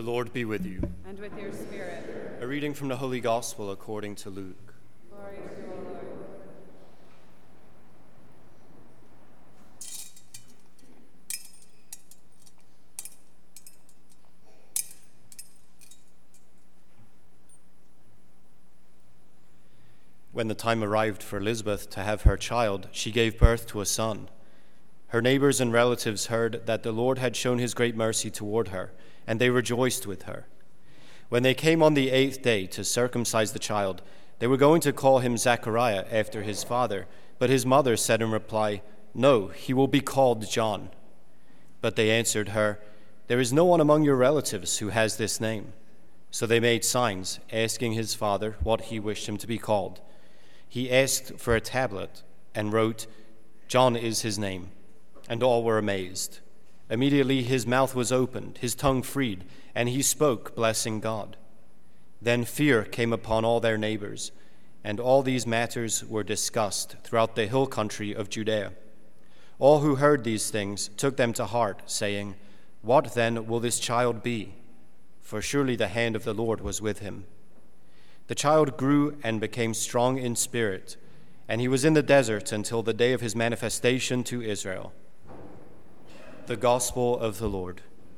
Lord be with you. And with your spirit. A reading from the Holy Gospel according to Luke. Glory to you, O Lord. When the time arrived for Elizabeth to have her child, she gave birth to a son. Her neighbors and relatives heard that the Lord had shown his great mercy toward her, and they rejoiced with her. When they came on the 8th day to circumcise the child, they were going to call him Zechariah after his father, but his mother said in reply, "No, he will be called John." But they answered her, "There is no one among your relatives who has this name." So they made signs, asking his father what he wished him to be called. He asked for a tablet and wrote, "John is his name." And all were amazed. Immediately his mouth was opened, his tongue freed, and he spoke, blessing God. Then fear came upon all their neighbors, and all these matters were discussed throughout the hill country of Judea. All who heard these things took them to heart, saying, "What then will this child be? For surely the hand of the Lord was with him." The child grew and became strong in spirit, and he was in the desert until the day of his manifestation to Israel. The Gospel of the Lord.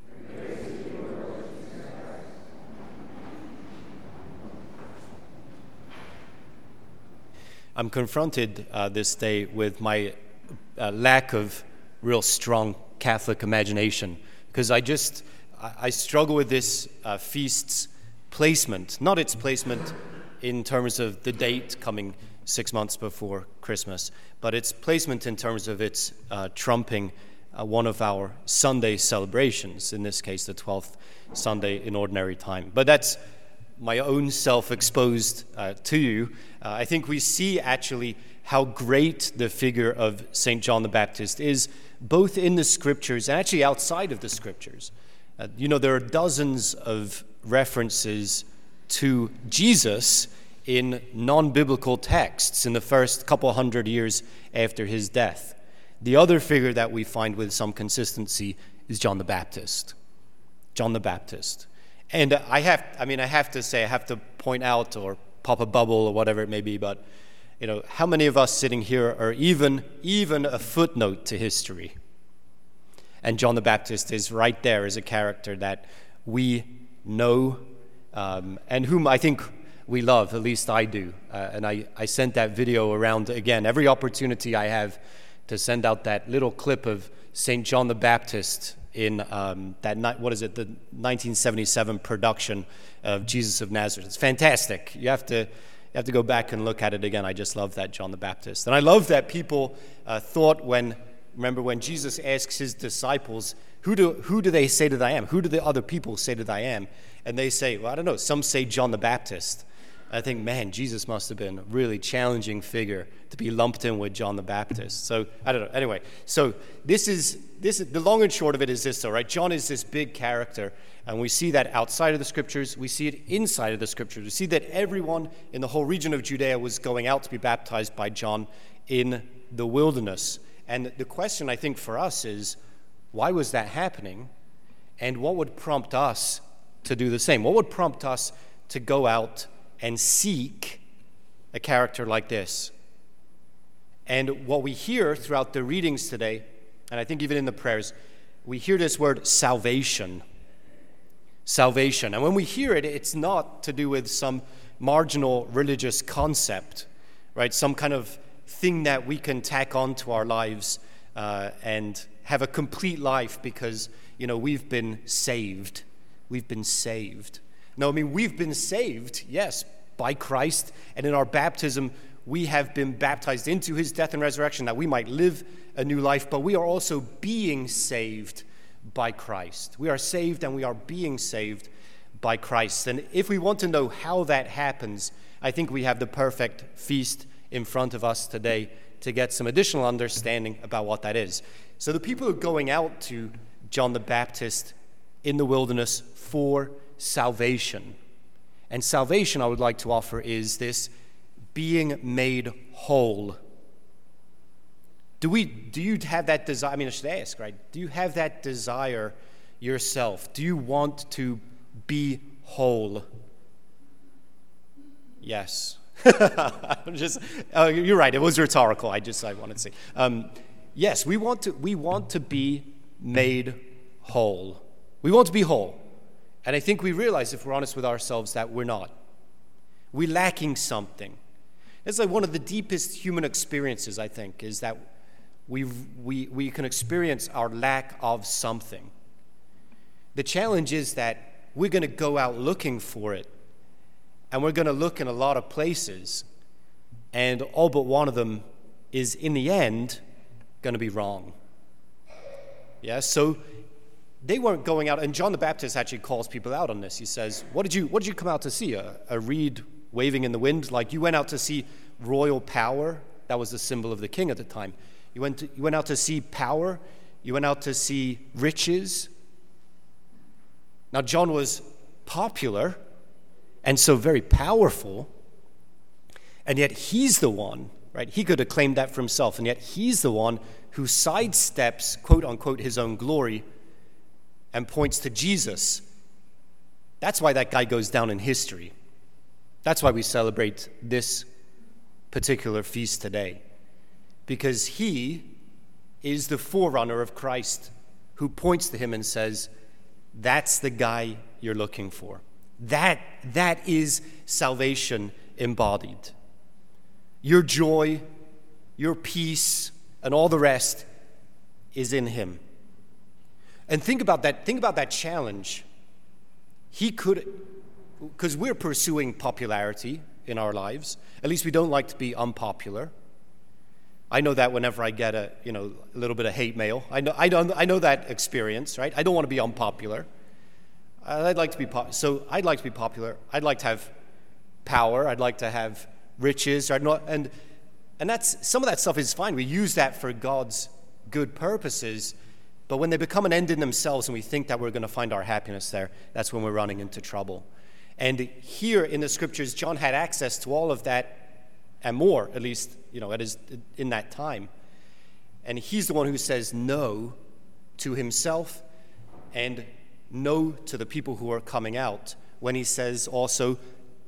I'm confronted this day with my lack of real strong Catholic imagination, because I struggle with this feast's placement, not its placement in terms of the date coming 6 months before Christmas, but its placement in terms of its trumping one of our Sunday celebrations, in this case the 12th Sunday in Ordinary Time. But that's my own self-exposed to you. I think we see actually how great the figure of St. John the Baptist is, both in the Scriptures and actually outside of the Scriptures. There are dozens of references to Jesus in non-biblical texts in the first couple hundred years after his death. The other figure that we find with some consistency is John the Baptist. John the Baptist. And I have to point out or pop a bubble or whatever it may be, but how many of us sitting here are even a footnote to history? And John the Baptist is right there as a character that we know and whom I think we love, at least I do. And I sent that video around again, every opportunity I have to send out that little clip of St. John the Baptist in the 1977 production of Jesus of Nazareth. It's fantastic. You have to go back and look at it again. I just love that John the Baptist. And I love that people thought remember when Jesus asks his disciples, who do they say that I am? Who do the other people say that I am? And they say, well, I don't know, some say John the Baptist. I think, man, Jesus must have been a really challenging figure to be lumped in with John the Baptist. So, I don't know. Anyway, so this is the long and short of it is this, though, right? John is this big character, and we see that outside of the Scriptures. We see it inside of the Scriptures. We see that everyone in the whole region of Judea was going out to be baptized by John in the wilderness. And the question, I think, for us is, why was that happening? And what would prompt us to do the same? What would prompt us to go out and seek a character like this? And what we hear throughout the readings today, and I think even in the prayers, we hear this word salvation. Salvation. And when we hear it, it's not to do with some marginal religious concept, right? Some kind of thing that we can tack onto our lives and have a complete life because, we've been saved. We've been saved. No, we've been saved, yes, by Christ, and in our baptism, we have been baptized into his death and resurrection that we might live a new life, but we are also being saved by Christ. We are saved and we are being saved by Christ. And if we want to know how that happens, I think we have the perfect feast in front of us today to get some additional understanding about what that is. So the people are going out to John the Baptist in the wilderness for salvation. And salvation, I would like to offer, is this being made whole. Do you have that desire? I should ask, right? Do you have that desire yourself? Do you want to be whole. Yes. You're right. It was rhetorical. I wanted to say. Yes, we want to be made whole. We want to be whole. And I think we realize, if we're honest with ourselves, that we're not. We're lacking something. It's like one of the deepest human experiences, I think, is that we can experience our lack of something. The challenge is that we're going to go out looking for it. And we're going to look in a lot of places. And all but one of them is, in the end, going to be wrong. Yeah, so they weren't going out, and John the Baptist actually calls people out on this. He says, what did you come out to see? A reed waving in the wind? Like, you went out to see royal power? That was the symbol of the king at the time. You went out to see power? You went out to see riches? Now, John was popular, and so very powerful, and yet he's the one, right? He could have claimed that for himself, and yet he's the one who sidesteps, quote unquote, his own glory and points to Jesus. That's why that guy goes down in history. That's why we celebrate this particular feast today, because he is the forerunner of Christ, who points to him and says, that's the guy you're looking for. That is salvation embodied. Your joy, your peace, and all the rest is in him. And think about that challenge. He could, because we're pursuing popularity in our lives. At least we don't like to be unpopular. I know that whenever I get a little bit of hate mail. I know that experience, right? I don't want to be unpopular. I'd like to be I'd like to be popular. I'd like to have power. I'd like to have riches. And that's, some of that stuff is fine. We use that for God's good purposes. But when they become an end in themselves and we think that we're going to find our happiness there, that's when we're running into trouble. And here in the scriptures, John had access to all of that and more, at least, in that time. And he's the one who says no to himself and no to the people who are coming out, when he says also,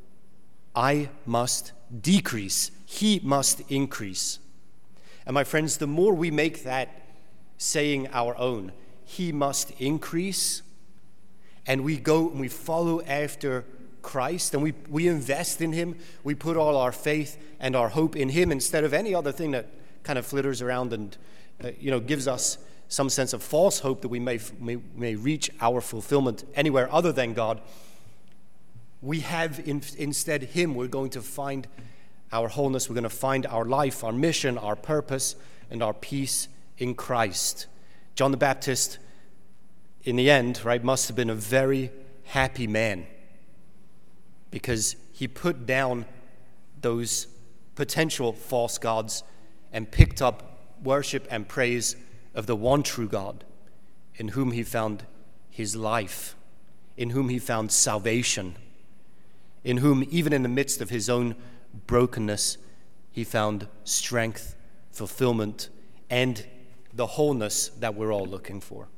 I must decrease, he must increase. And my friends, the more we make that saying our own, he must increase, and we go and we follow after Christ, and we invest in him, we put all our faith and our hope in him instead of any other thing that kind of flitters around and gives us some sense of false hope that we may reach our fulfillment anywhere other than God. We have instead him. We're going to find our wholeness. We're going to find our life, our mission, our purpose, and our peace in Christ. John the Baptist, in the end, right, must have been a very happy man, because he put down those potential false gods and picked up worship and praise of the one true God, in whom he found his life, in whom he found salvation, in whom, even in the midst of his own brokenness, he found strength, fulfillment, and the wholeness that we're all looking for.